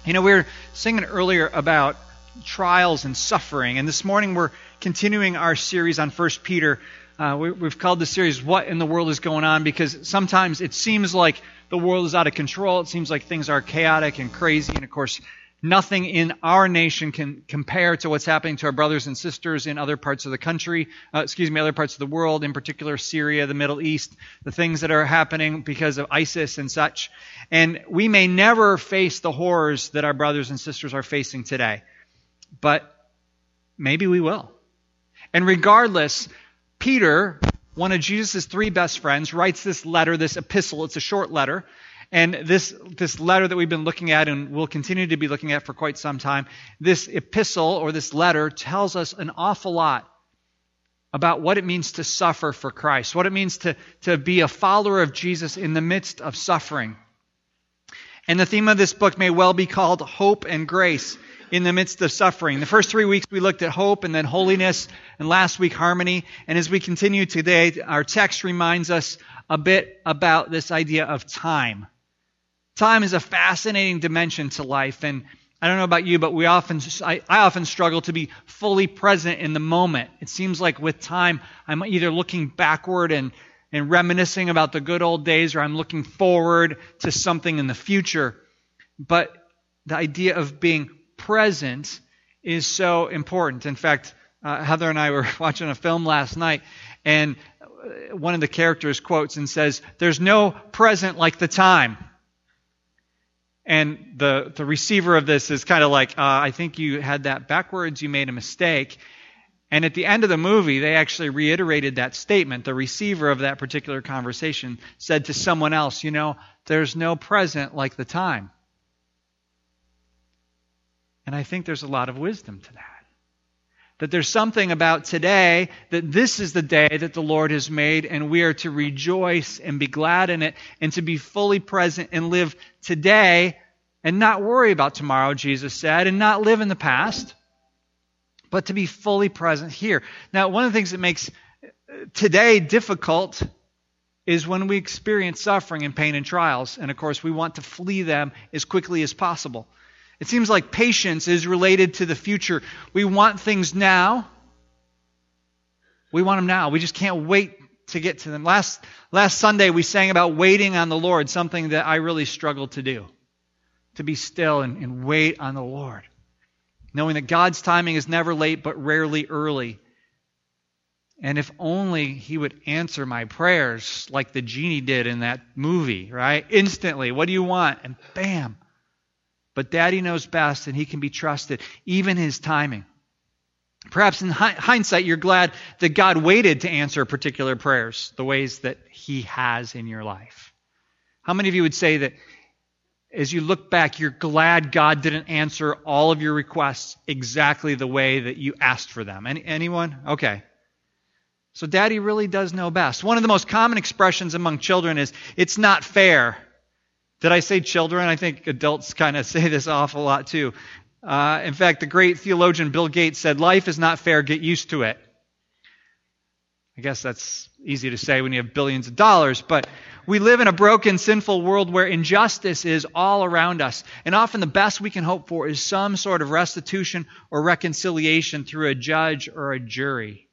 We were singing earlier about trials and suffering, and this morning we're continuing our series on 1 Peter. We've called this series, What in the World is Going On? Because sometimes it seems like the world is out of control. It seems like things are chaotic and crazy, and of course, nothing in our nation can compare to what's happening to our brothers and sisters in other parts of the country, other parts of the world, in particular Syria, the Middle East, the things that are happening because of ISIS and such. And we may never face the horrors that our brothers and sisters are facing today, but maybe we will. And regardless, Peter, one of Jesus' three best friends, writes this letter, this epistle. It's a short letter. And this letter that we've been looking at and will continue to be looking at for quite some time, this epistle or this letter tells us an awful lot about what it means to suffer for Christ, what it means to be a follower of Jesus in the midst of suffering. And the theme of this book may well be called Hope and Grace in the midst of suffering. The first 3 weeks we looked at hope and then holiness, and last week harmony. And as we continue today, our text reminds us a bit about this idea of time. Time is a fascinating dimension to life, and I don't know about you, but I often struggle to be fully present in the moment. It seems like with time, I'm either looking backward and reminiscing about the good old days, or I'm looking forward to something in the future. But the idea of being present is so important. In fact, Heather and I were watching a film last night, and one of the characters quotes and says, "There's no present like the time." And the receiver of this is kind of like, I think you had that backwards, you made a mistake. And at the end of the movie, they actually reiterated that statement. The receiver of that particular conversation said to someone else, there's no present like the time. And I think there's a lot of wisdom to that. That there's something about today, that this is the day that the Lord has made, and we are to rejoice and be glad in it, and to be fully present and live today and not worry about tomorrow, Jesus said, and not live in the past, but to be fully present here. Now, one of the things that makes today difficult is when we experience suffering and pain and trials, and of course we want to flee them as quickly as possible. It seems like patience is related to the future. We want things now. We want them now. We just can't wait to get to them. Last Sunday we sang about waiting on the Lord, something that I really struggled to do. To be still and wait on the Lord. Knowing that God's timing is never late but rarely early. And if only He would answer my prayers like the genie did in that movie, right? Instantly. What do you want? And bam. But Daddy knows best, and He can be trusted, even His timing. Perhaps in hindsight, you're glad that God waited to answer particular prayers, the ways that He has in your life. How many of you would say that as you look back, you're glad God didn't answer all of your requests exactly the way that you asked for them? Anyone? Okay. So Daddy really does know best. One of the most common expressions among children is, "It's not fair." Did I say children? I think adults kind of say this awful lot too. In fact, the great theologian Bill Gates said, "Life is not fair, get used to it." I guess that's easy to say when you have billions of dollars, but we live in a broken, sinful world where injustice is all around us. And often the best we can hope for is some sort of restitution or reconciliation through a judge or a jury.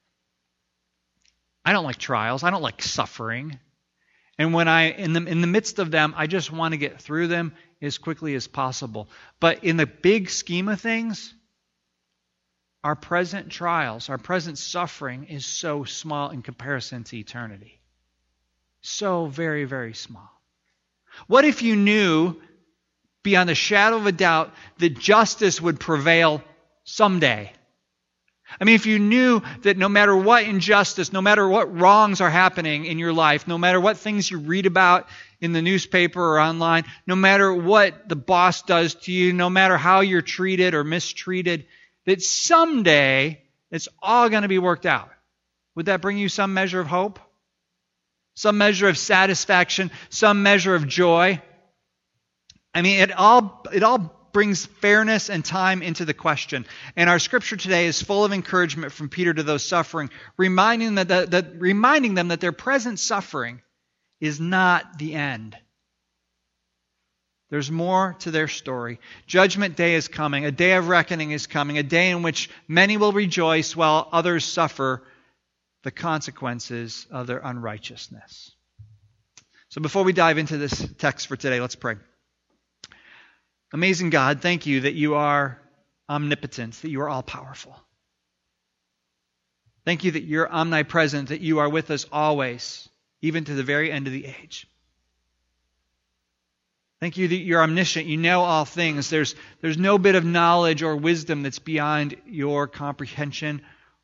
I don't like trials. I don't like suffering. And when in the midst of them, I just want to get through them as quickly as possible. But in the big scheme of things, our present trials, our present suffering is so small in comparison to eternity. So very, very small. What if you knew, beyond a shadow of a doubt, that justice would prevail someday? I mean, if you knew that no matter what injustice, no matter what wrongs are happening in your life, no matter what things you read about in the newspaper or online, no matter what the boss does to you, no matter how you're treated or mistreated, that someday it's all going to be worked out. Would that bring you some measure of hope? Some measure of satisfaction? Some measure of joy? I mean, it all brings fairness and time into the question. And our scripture today is full of encouragement from Peter to those suffering, reminding them that their present suffering is not the end. There's more to their story. Judgment Day is coming. A day of reckoning is coming. A day in which many will rejoice while others suffer the consequences of their unrighteousness. So before we dive into this text for today, let's pray. Amazing God, thank you that you are omnipotent, that you are all-powerful. Thank you that you're omnipresent, that you are with us always, even to the very end of the age. Thank you that you're omniscient. You know all things. There's no bit of knowledge or wisdom that's beyond your comprehension.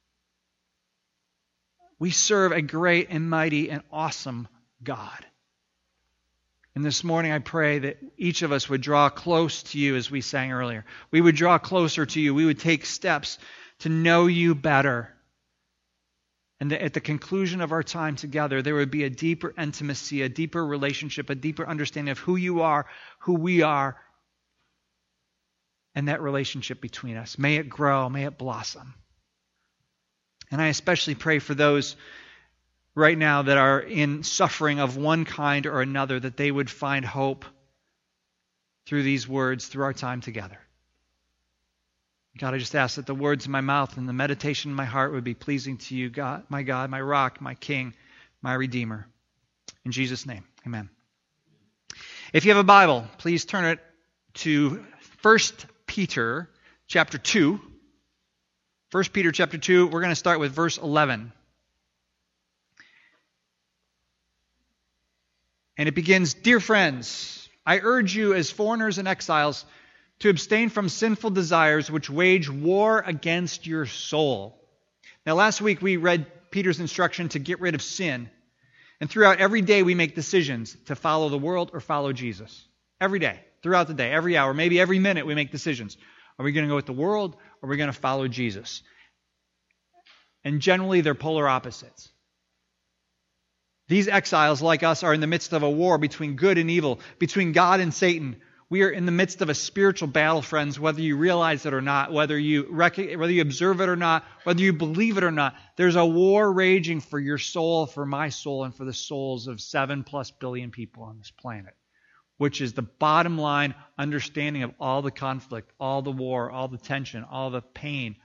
We serve a great and mighty and awesome God. And this morning I pray that each of us would draw close to you as we sang earlier. We would draw closer to you. We would take steps to know you better. And that at the conclusion of our time together, there would be a deeper intimacy, a deeper relationship, a deeper understanding of who you are, who we are, and that relationship between us. May it grow, may it blossom. And I especially pray for those right now that are in suffering of one kind or another, that they would find hope through these words, through our time together. God, I just ask that the words of my mouth and the meditation of my heart would be pleasing to you, God, my rock, my king, my redeemer. In Jesus' name, amen. If you have a Bible, please turn it to 1 Peter chapter 2. 1 Peter chapter 2, we're going to start with verse 11. And it begins, "Dear friends, I urge you as foreigners and exiles to abstain from sinful desires which wage war against your soul." Now last week we read Peter's instruction to get rid of sin. And throughout every day we make decisions to follow the world or follow Jesus. Every day, throughout the day, every hour, maybe every minute we make decisions. Are we going to go with the world or are we going to follow Jesus? And generally they're polar opposites. These exiles, like us, are in the midst of a war between good and evil, between God and Satan. We are in the midst of a spiritual battle, friends, whether you realize it or not, whether you observe it or not, whether you believe it or not. There's a war raging for your soul, for my soul, and for the souls of 7+ billion people on this planet, which is the bottom line understanding of all the conflict, all the war, all the tension, all the pain,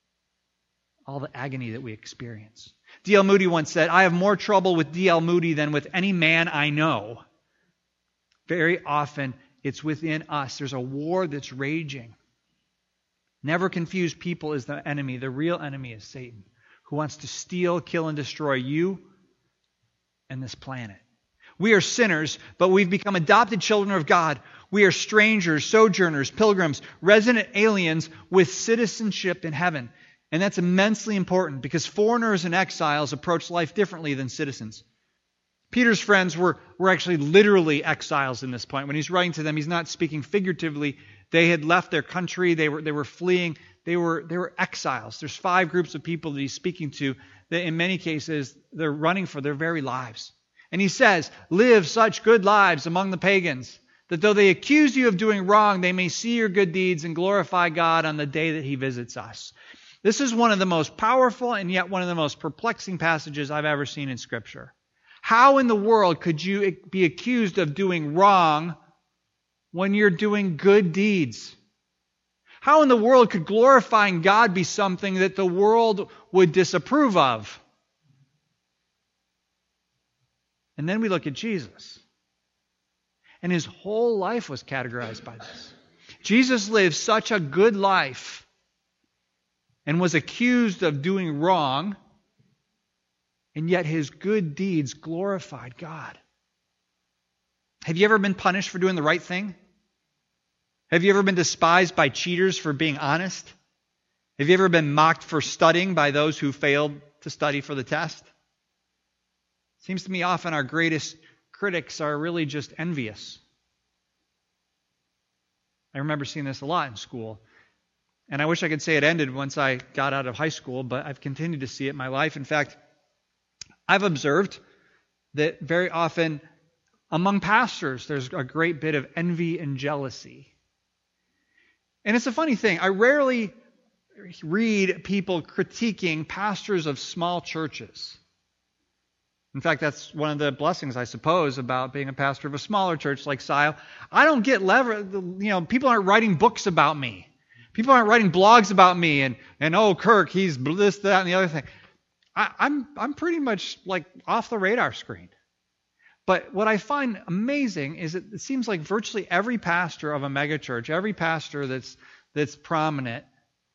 all the agony that we experience. D.L. Moody once said, "I have more trouble with D.L. Moody than with any man I know." Very often, it's within us. There's a war that's raging. Never confuse people as the enemy. The real enemy is Satan, who wants to steal, kill, and destroy you and this planet. We are sinners, but we've become adopted children of God. We are strangers, sojourners, pilgrims, resident aliens with citizenship in heaven. And that's immensely important because foreigners and exiles approach life differently than citizens. Peter's friends were actually literally exiles in this point. When he's writing to them, he's not speaking figuratively. They had left their country. They were fleeing. They were exiles. There's 5 groups of people that he's speaking to that in many cases they're running for their very lives. And he says, "Live such good lives among the pagans, that though they accuse you of doing wrong, they may see your good deeds and glorify God on the day that he visits us." This is one of the most powerful and yet one of the most perplexing passages I've ever seen in Scripture. How in the world could you be accused of doing wrong when you're doing good deeds? How in the world could glorifying God be something that the world would disapprove of? And then we look at Jesus. And his whole life was categorized by this. Jesus lived such a good life and was accused of doing wrong, and yet his good deeds glorified God. Have you ever been punished for doing the right thing? Have you ever been despised by cheaters for being honest? Have you ever been mocked for studying by those who failed to study for the test? It seems to me often our greatest critics are really just envious. I remember seeing this a lot in school. And I wish I could say it ended once I got out of high school, but I've continued to see it in my life. In fact, I've observed that very often among pastors, there's a great bit of envy and jealousy. And it's a funny thing. I rarely read people critiquing pastors of small churches. In fact, that's one of the blessings, I suppose, about being a pastor of a smaller church like Sile. I don't get people aren't writing books about me. People aren't writing blogs about me and oh, Kirk, he's this, that, and the other thing. I'm pretty much like off the radar screen. But what I find amazing is that it seems like virtually every pastor of a megachurch, every pastor that's prominent,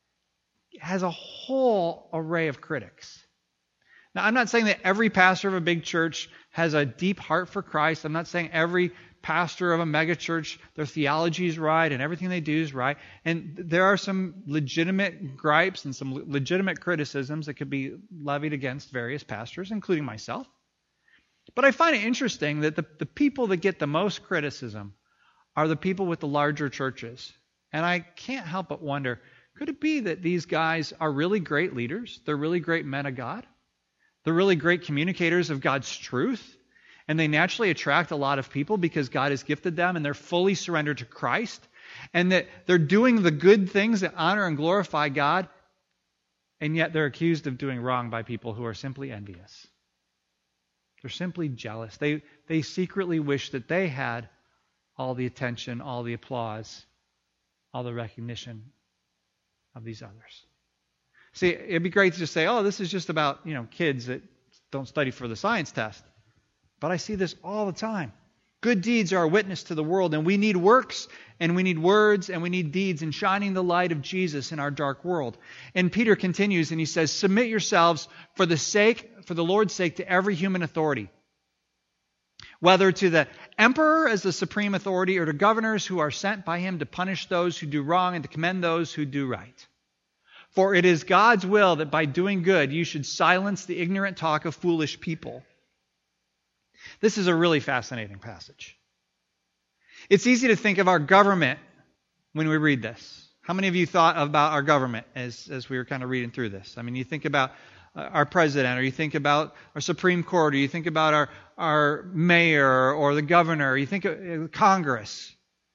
has a whole array of critics. Now, I'm not saying that every pastor of a big church has a deep heart for Christ. I'm not saying every pastor of a megachurch, their theology is right and everything they do is right. And there are some legitimate gripes and some legitimate criticisms that could be levied against various pastors, including myself. But I find it interesting that the people that get the most criticism are the people with the larger churches. And I can't help but wonder, could it be that these guys are really great leaders? They're really great men of God? They're really great communicators of God's truth? And they naturally attract a lot of people because God has gifted them and they're fully surrendered to Christ? And that they're doing the good things that honor and glorify God, and yet they're accused of doing wrong by people who are simply envious. They're simply jealous. They secretly wish that they had all the attention, all the applause, all the recognition of these others. See, it'd be great to just say, oh, this is just about, kids that don't study for the science test. But I see this all the time. Good deeds are a witness to the world, and we need works, and we need words, and we need deeds in shining the light of Jesus in our dark world. And Peter continues, and he says, submit yourselves for the Lord's sake, to every human authority, whether to the emperor as the supreme authority or to governors who are sent by him to punish those who do wrong and to commend those who do right. For it is God's will that by doing good you should silence the ignorant talk of foolish people. This is a really fascinating passage. It's easy to think of our government when we read this. How many of you thought about our government as we were kind of reading through this? I mean, you think about our president, or you think about our Supreme Court, or you think about our mayor or the governor, or you think of Congress.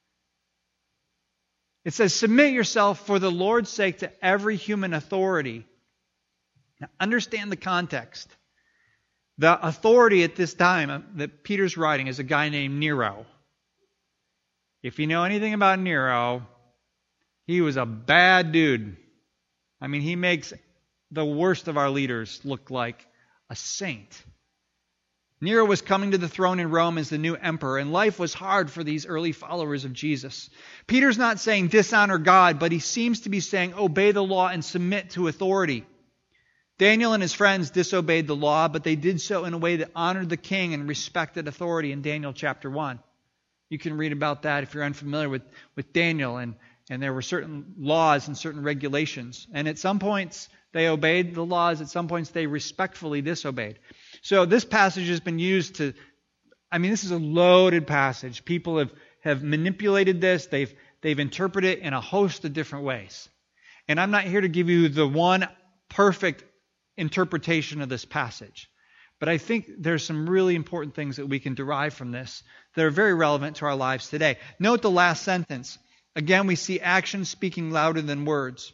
It says, submit yourself for the Lord's sake to every human authority. Now, understand the context. The authority at this time that Peter's writing is a guy named Nero. If you know anything about Nero, he was a bad dude. I mean, he makes the worst of our leaders look like a saint. Nero was coming to the throne in Rome as the new emperor, and life was hard for these early followers of Jesus. Peter's not saying dishonor God, but he seems to be saying obey the law and submit to authority. Daniel and his friends disobeyed the law, but they did so in a way that honored the king and respected authority in Daniel chapter 1. You can read about that if you're unfamiliar with Daniel, and there were certain laws and certain regulations. And at some points they obeyed the laws, at some points they respectfully disobeyed. So this passage has been used to, this is a loaded passage. People have manipulated this, they've interpreted it in a host of different ways. And I'm not here to give you the one perfect interpretation of this passage. But I think there's some really important things that we can derive from this that are very relevant to our lives today. Note the last sentence. Again, we see actions speaking louder than words.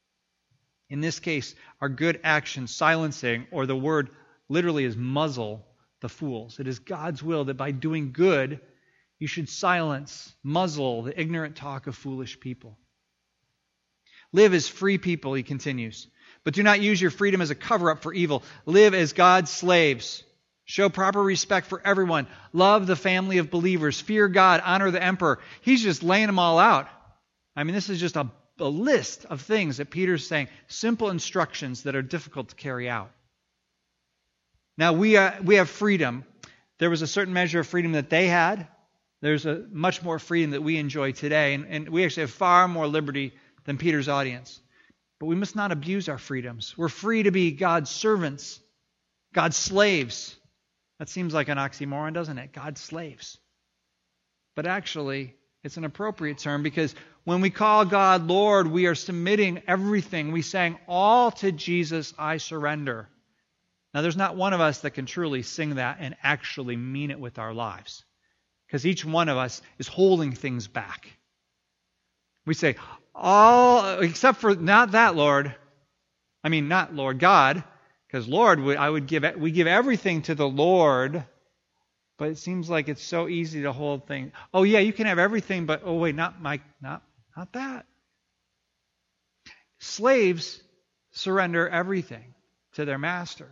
In this case, our good actions silencing, or the word literally is muzzle, the fools. It is God's will that by doing good, you should silence, muzzle the ignorant talk of foolish people. Live as free people, he continues. But do not use your freedom as a cover-up for evil. Live as God's slaves. Show proper respect for everyone. Love the family of believers. Fear God. Honor the emperor. He's just laying them all out. This is just a list of things that Peter's saying. Simple instructions that are difficult to carry out. Now, we have freedom. There was a certain measure of freedom that they had. There's a much more freedom that we enjoy today. And we actually have far more liberty than Peter's audience. But we must not abuse our freedoms. We're free to be God's servants, God's slaves. That seems like an oxymoron, doesn't it? God's slaves. But actually, it's an appropriate term because when we call God Lord, we are submitting everything. We saying, all to Jesus I surrender. Now, there's not one of us that can truly sing that and actually mean it with our lives. Because each one of us is holding things back. We say, all, except for not that, Lord. Not Lord God. Because Lord, we give everything to the Lord, but it seems like it's so easy to hold things. Oh yeah, you can have everything, but oh wait, not that. Slaves surrender everything to their master.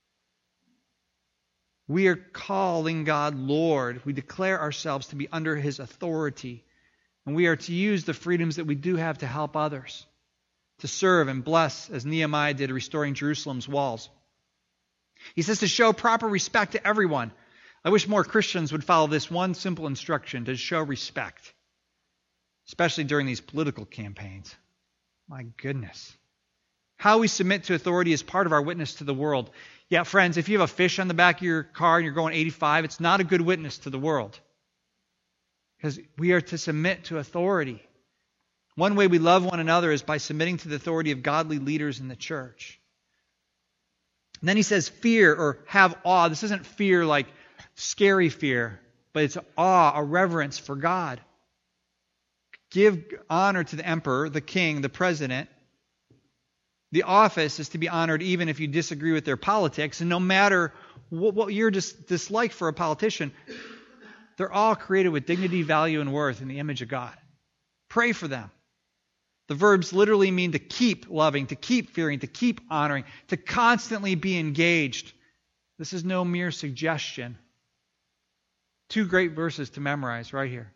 We are calling God Lord. We declare ourselves to be under His authority. And we are to use the freedoms that we do have to help others, to serve and bless as Nehemiah did, restoring Jerusalem's walls. He says to show proper respect to everyone. I wish more Christians would follow this one simple instruction, to show respect, especially during these political campaigns. My goodness. How we submit to authority is part of our witness to the world. Yeah, friends, if you have a fish on the back of your car and you're going 85, it's not a good witness to the world. Because we are to submit to authority. One way we love one another is by submitting to the authority of godly leaders in the church. And then he says fear or have awe. This isn't fear like scary fear, but it's awe, a reverence for God. Give honor to the emperor, the king, the president. The office is to be honored even if you disagree with their politics. And no matter what your dislike for a politician, they're all created with dignity, value, and worth in the image of God. Pray for them. The verbs literally mean to keep loving, to keep fearing, to keep honoring, to constantly be engaged. This is no mere suggestion. 2 great verses to memorize right here.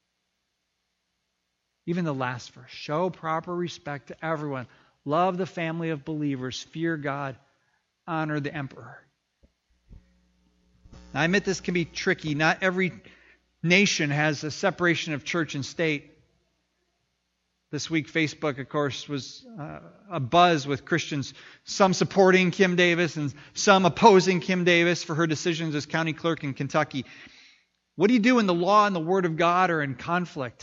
Even the last verse. Show proper respect to everyone. Love the family of believers. Fear God. Honor the emperor. Now, I admit this can be tricky. Not every nation has a separation of church and state. This week, Facebook, of course, was a buzz with Christians, some supporting Kim Davis and some opposing Kim Davis for her decisions as county clerk in Kentucky. What do you do when the law and the Word of God are in conflict?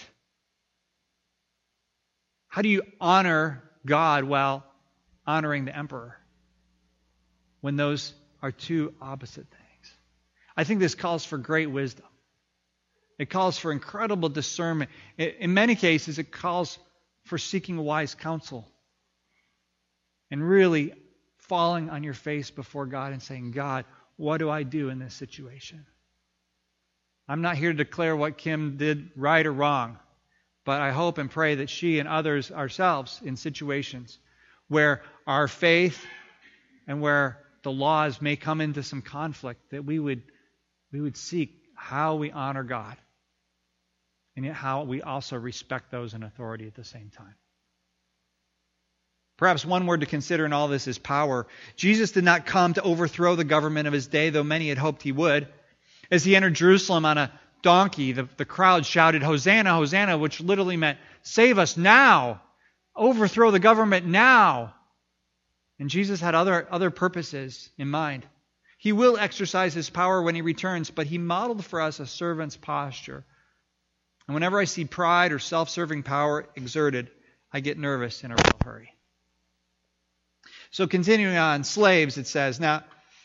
How do you honor God while honoring the emperor when those are two opposite things? I think this calls for great wisdom. It calls for incredible discernment. In many cases, it calls for seeking wise counsel and really falling on your face before God and saying, God, what do I do in this situation? I'm not here to declare what Kim did right or wrong, but I hope and pray that she and others ourselves in situations where our faith and where the laws may come into some conflict, that we would seek how we honor God and yet how we also respect those in authority at the same time. Perhaps one word to consider in all this is power. Jesus did not come to overthrow the government of his day, though many had hoped he would. As he entered Jerusalem on a donkey, the crowd shouted, Hosanna, Hosanna, which literally meant, save us now, overthrow the government now. And Jesus had other purposes in mind. He will exercise his power when he returns, but he modeled for us a servant's posture. And whenever I see pride or self-serving power exerted, I get nervous in a real hurry. So continuing on, slaves, it says. Now,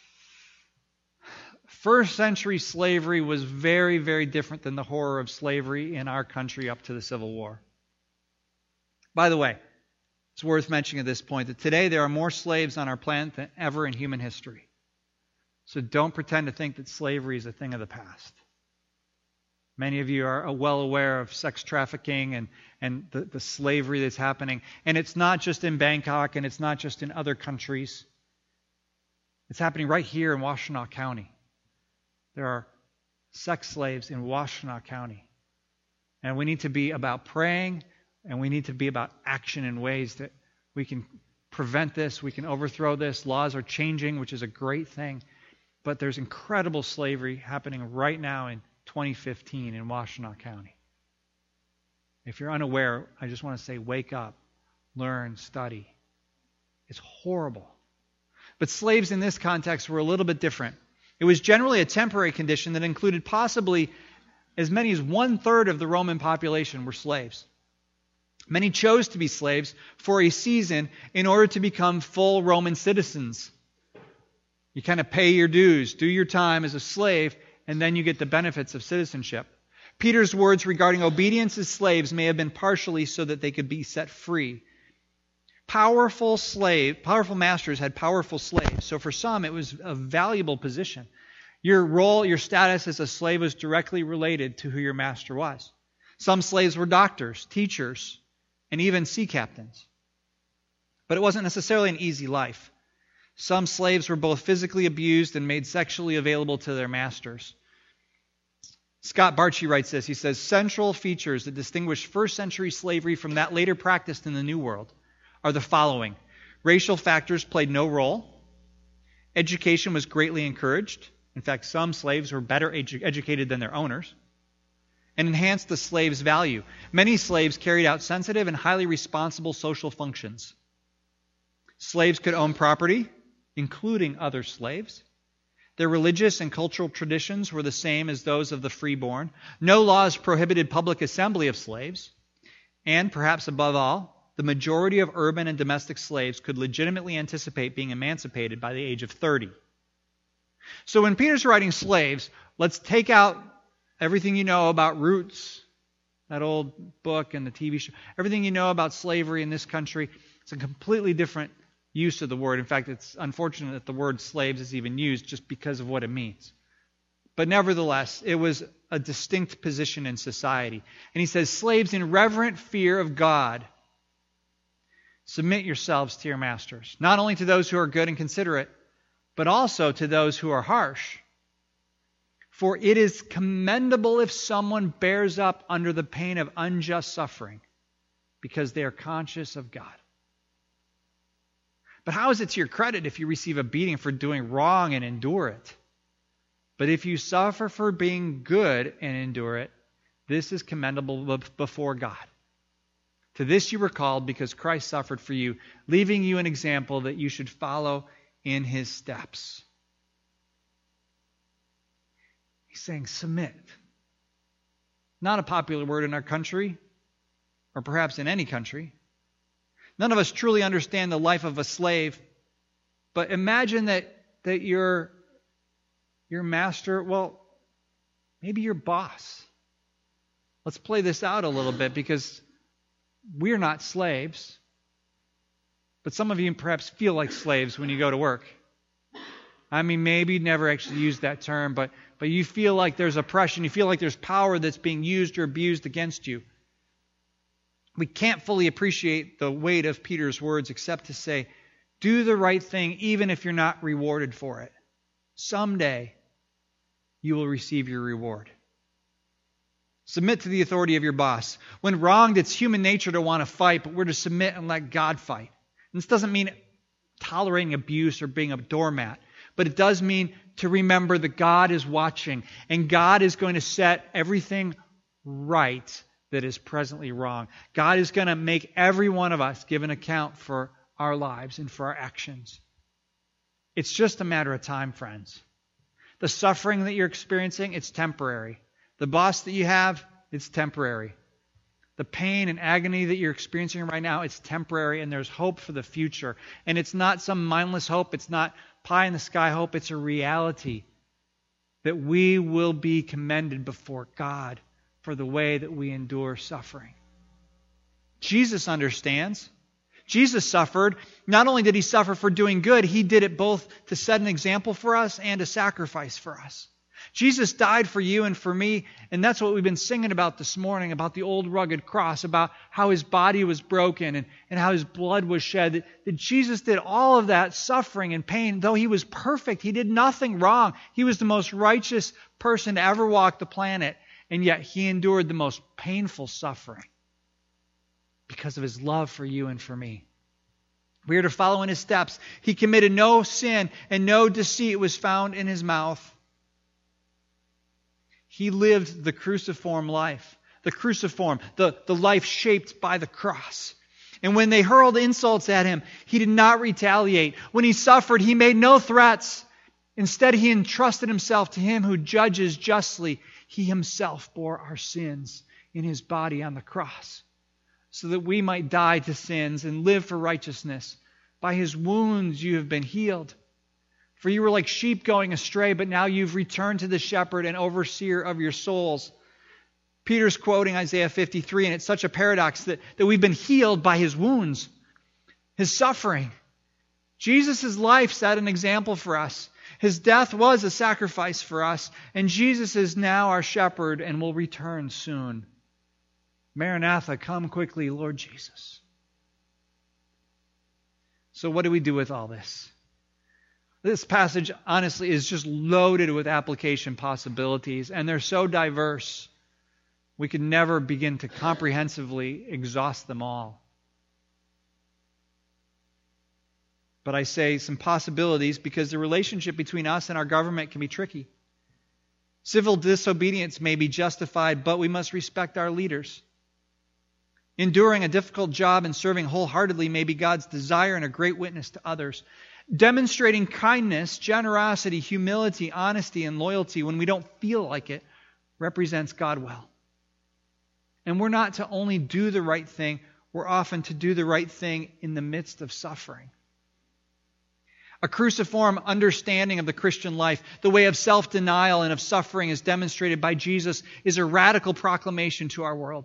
first century slavery was very, very different than the horror of slavery in our country up to the Civil War. By the way, it's worth mentioning at this point that today there are more slaves on our planet than ever in human history. So don't pretend to think that slavery is a thing of the past. Many of you are well aware of sex trafficking and the slavery that's happening. And it's not just in Bangkok and it's not just in other countries. It's happening right here in Washtenaw County. There are sex slaves in Washtenaw County. And we need to be about praying and we need to be about action in ways that we can prevent this, we can overthrow this. Laws are changing, which is a great thing. But there's incredible slavery happening right now in 2015 in Washtenaw County. If you're unaware, I just want to say, wake up, learn, study. It's horrible. But slaves in this context were a little bit different. It was generally a temporary condition that included possibly as many as 1/3 of the Roman population were slaves. Many chose to be slaves for a season in order to become full Roman citizens. You kind of pay your dues, do your time as a slave, and then you get the benefits of citizenship. Peter's words regarding obedience as slaves may have been partially so that they could be set free. powerful masters had powerful slaves. So for some, it was a valuable position. Your role, your status as a slave was directly related to who your master was. Some slaves were doctors, teachers, and even sea captains. But it wasn't necessarily an easy life. Some slaves were both physically abused and made sexually available to their masters. Scott Barchi writes this. He says, central features that distinguish first century slavery from that later practiced in the New World are the following. Racial factors played no role. Education was greatly encouraged. In fact, some slaves were better educated than their owners. And enhanced the slave's value. Many slaves carried out sensitive and highly responsible social functions. Slaves could own property, including other slaves. Their religious and cultural traditions were the same as those of the freeborn. No laws prohibited public assembly of slaves. And, perhaps above all, the majority of urban and domestic slaves could legitimately anticipate being emancipated by the age of 30. So when Peter's writing slaves, let's take out everything you know about Roots, that old book and the TV show. Everything you know about slavery in this country, it's a completely different use of the word. In fact, it's unfortunate that the word slaves is even used just because of what it means. But nevertheless, it was a distinct position in society. And he says, slaves, in reverent fear of God, submit yourselves to your masters, not only to those who are good and considerate, but also to those who are harsh. For it is commendable if someone bears up under the pain of unjust suffering, because they are conscious of God. But how is it to your credit if you receive a beating for doing wrong and endure it? But if you suffer for being good and endure it, this is commendable before God. To this you were called because Christ suffered for you, leaving you an example that you should follow in his steps. He's saying submit. Not a popular word in our country, or perhaps in any country. None of us truly understand the life of a slave, but imagine that your master, well, maybe your boss. Let's play this out a little bit because we're not slaves, but some of you perhaps feel like slaves when you go to work. I mean, maybe never actually used that term, but you feel like there's oppression. You feel like there's power that's being used or abused against you. We can't fully appreciate the weight of Peter's words except to say, do the right thing even if you're not rewarded for it. Someday, you will receive your reward. Submit to the authority of your boss. When wronged, it's human nature to want to fight, but we're to submit and let God fight. And this doesn't mean tolerating abuse or being a doormat, but it does mean to remember that God is watching, and God is going to set everything right that is presently wrong. God is going to make every one of us give an account for our lives and for our actions. It's just a matter of time, friends. The suffering that you're experiencing, it's temporary. The boss that you have, it's temporary. The pain and agony that you're experiencing right now, it's temporary, and there's hope for the future. And it's not some mindless hope. It's not pie-in-the-sky hope. It's a reality that we will be commended before God for the way that we endure suffering. Jesus understands. Jesus suffered. Not only did he suffer for doing good, he did it both to set an example for us and a sacrifice for us. Jesus died for you and for me, and that's what we've been singing about this morning, about the old rugged cross, about how his body was broken and how his blood was shed. That Jesus did all of that suffering and pain. Though he was perfect, he did nothing wrong. He was the most righteous person to ever walk the planet, and yet he endured the most painful suffering because of his love for you and for me. We are to follow in his steps. He committed no sin, and no deceit was found in his mouth. He lived the cruciform life. The cruciform, the life shaped by the cross. And when they hurled insults at him, he did not retaliate. When he suffered, he made no threats. Instead, he entrusted himself to him who judges justly. He himself bore our sins in his body on the cross, so that we might die to sins and live for righteousness. By his wounds you have been healed. For you were like sheep going astray, but now you've returned to the shepherd and overseer of your souls. Peter's quoting Isaiah 53, and it's such a paradox that we've been healed by his wounds. His suffering. Jesus' life set an example for us. His death was a sacrifice for us, and Jesus is now our shepherd and will return soon. Maranatha, come quickly, Lord Jesus. So what do we do with all this? This passage, honestly, is just loaded with application possibilities, and they're so diverse, we could never begin to comprehensively exhaust them all. But I say some possibilities because the relationship between us and our government can be tricky. Civil disobedience may be justified, but we must respect our leaders. Enduring a difficult job and serving wholeheartedly may be God's desire and a great witness to others. Demonstrating kindness, generosity, humility, honesty, and loyalty when we don't feel like it represents God well. And we're not to only do the right thing, we're often to do the right thing in the midst of suffering. A cruciform understanding of the Christian life, the way of self-denial and of suffering as demonstrated by Jesus, is a radical proclamation to our world.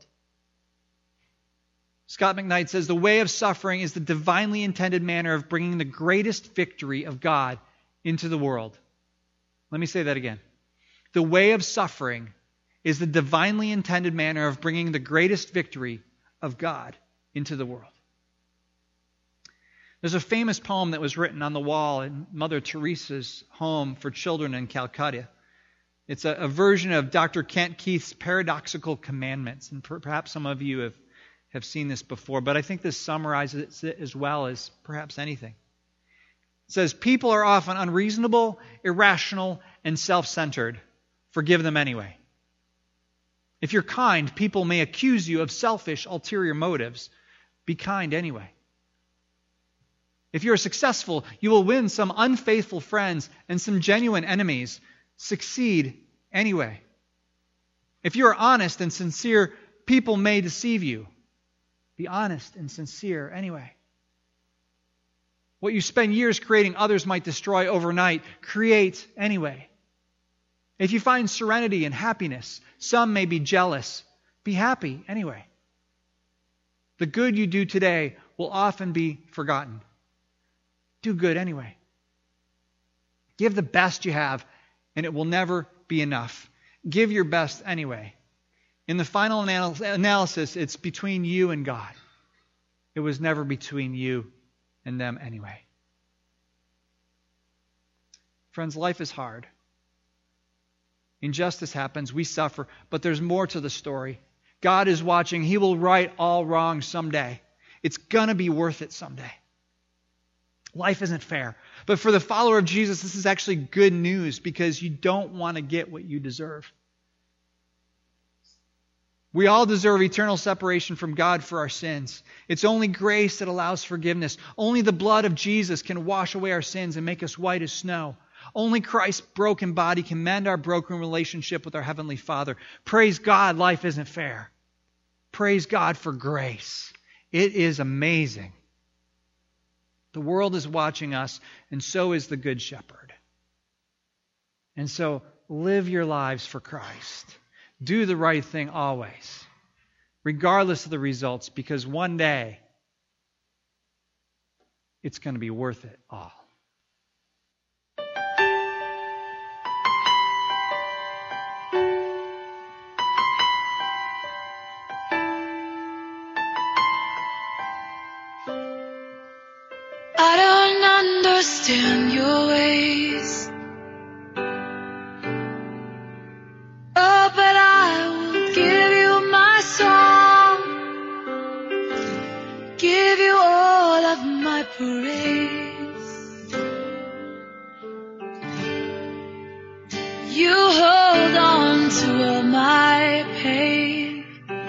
Scott McKnight says, the way of suffering is the divinely intended manner of bringing the greatest victory of God into the world. Let me say that again. The way of suffering is the divinely intended manner of bringing the greatest victory of God into the world. There's a famous poem that was written on the wall in Mother Teresa's home for children in Calcutta. It's a version of Dr. Kent Keith's Paradoxical Commandments, and perhaps some of you have seen this before, but I think this summarizes it as well as perhaps anything. It says, people are often unreasonable, irrational, and self-centered. Forgive them anyway. If you're kind, people may accuse you of selfish, ulterior motives. Be kind anyway. If you're successful, you will win some unfaithful friends and some genuine enemies. Succeed anyway. If you're honest and sincere, people may deceive you. Be honest and sincere anyway. What you spend years creating, others might destroy overnight. Create anyway. If you find serenity and happiness, some may be jealous. Be happy anyway. The good you do today will often be forgotten. Do good anyway. Give the best you have, and it will never be enough. Give your best anyway. In the final analysis, it's between you and God. It was never between you and them anyway. Friends, life is hard. Injustice happens, we suffer, but there's more to the story. God is watching. He will right all wrongs someday. It's going to be worth it someday. Life isn't fair. But for the follower of Jesus, this is actually good news because you don't want to get what you deserve. We all deserve eternal separation from God for our sins. It's only grace that allows forgiveness. Only the blood of Jesus can wash away our sins and make us white as snow. Only Christ's broken body can mend our broken relationship with our Heavenly Father. Praise God, life isn't fair. Praise God for grace. It is amazing. The world is watching us, and so is the Good Shepherd. And so, live your lives for Christ. Do the right thing always, regardless of the results, because one day, it's going to be worth it all. Understand your ways. Oh, but I will give you my song, give you all of my praise. You hold on to all my pain.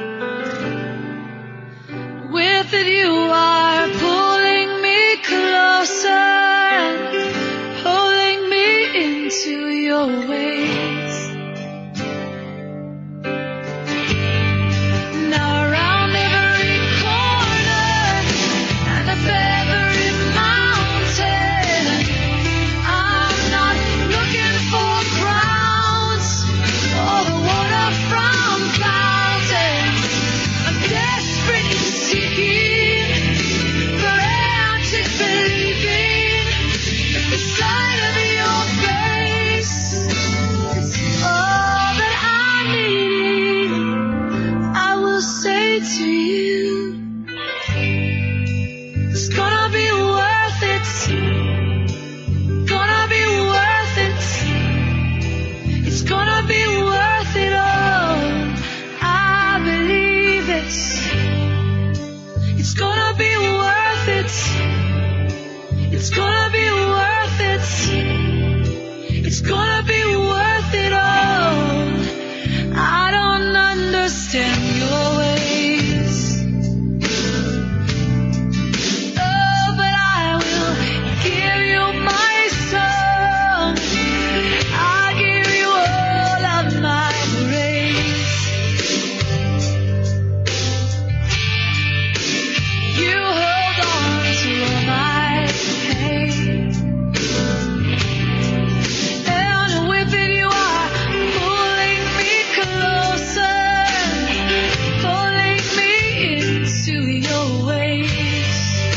With it you are pulling me closer, pulling me into your ways. Now around every corner and up every mountain, I'm not looking for crowns or the water from fountains. I'm desperately seeking for answers. It's gonna be worth it all. I don't understand your ways. Oh, but I will give you my song. I'll give you all of my praise. You hold on to all my pain. And with it you are pulling me closer, pulling me into your ways.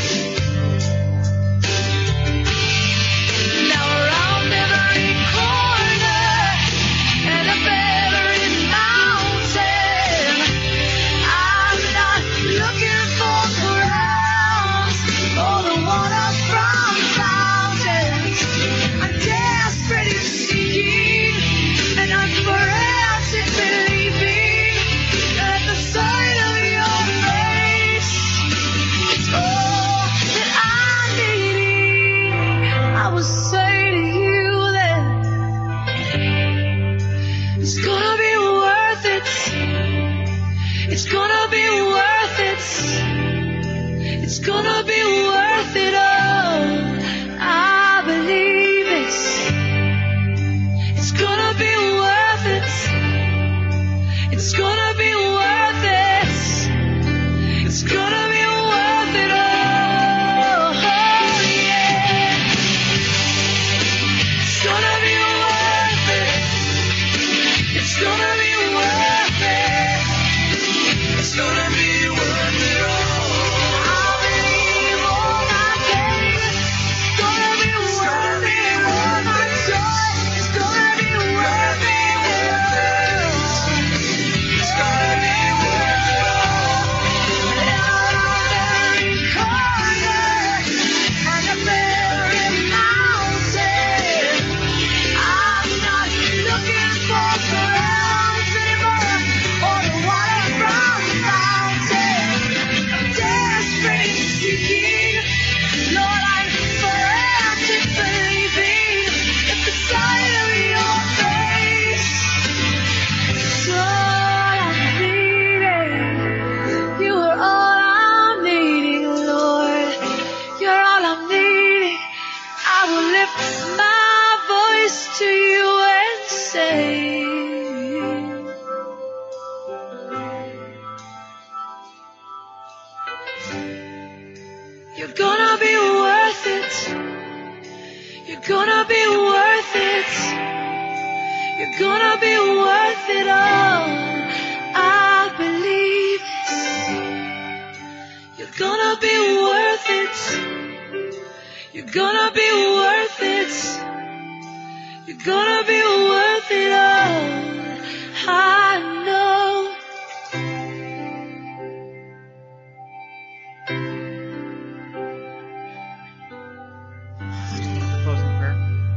Now around every corner and up every mountain, I'm not looking for crowns or the water from fountains. I'm desperately seeking, and I'm frantic believing at the sight of your face. It's all that I'm needing. I will say to you that it's gonna be worth it. It's gonna be worth it. It's gonna be worth it all. I believe it. It's gonna be worth it. It's gonna be worth it. It's gonna be worth it all. Oh, yeah. It's gonna be worth it. It's gonna be worth it. It's gonna be worth it all. I believe all my pain. It's gonna be worth it. All my joy. It's gonna be worth it. It's gonna be worth it all. Down on every corner and up every mountain, I'm not looking for crowns anymore or the water from the fountain. I'm desperate seeking, Lord, I'm frantic believing at the sight of your face. It's all I'm needing. You are all I'm needing, Lord. You're all I'm needing. I will lift my voice to you and say, you're gonna be worth it. You're gonna be worth it. You're gonna be worth it all. I believe it. You're gonna be worth it. You're gonna be worth it. You're gonna be worth it all. I know. Closing prayer.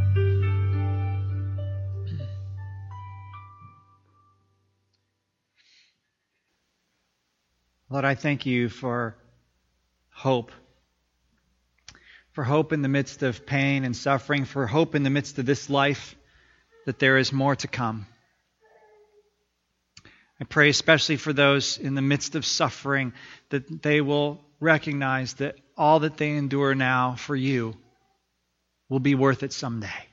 Lord, I thank you for hope. For hope in the midst of pain and suffering, for hope in the midst of this life, that there is more to come. I pray especially for those in the midst of suffering, that they will recognize that all that they endure now for you will be worth it someday.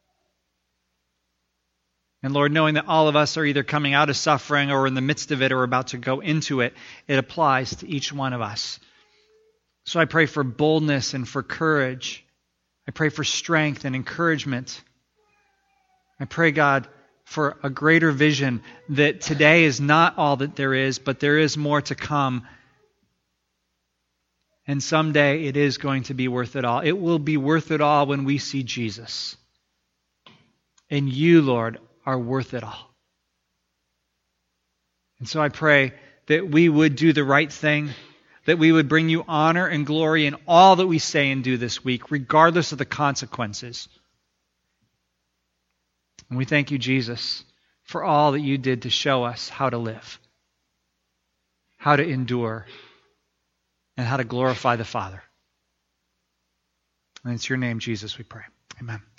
And Lord, knowing that all of us are either coming out of suffering or in the midst of it or about to go into it, it applies to each one of us. So I pray for boldness and for courage. I pray for strength and encouragement. I pray, God, for a greater vision that today is not all that there is, but there is more to come. And someday it is going to be worth it all. It will be worth it all when we see Jesus. And you, Lord, are worth it all. And so I pray that we would do the right thing, that we would bring you honor and glory in all that we say and do this week, regardless of the consequences. And we thank you, Jesus, for all that you did to show us how to live, how to endure, and how to glorify the Father. And it's your name, Jesus, we pray. Amen.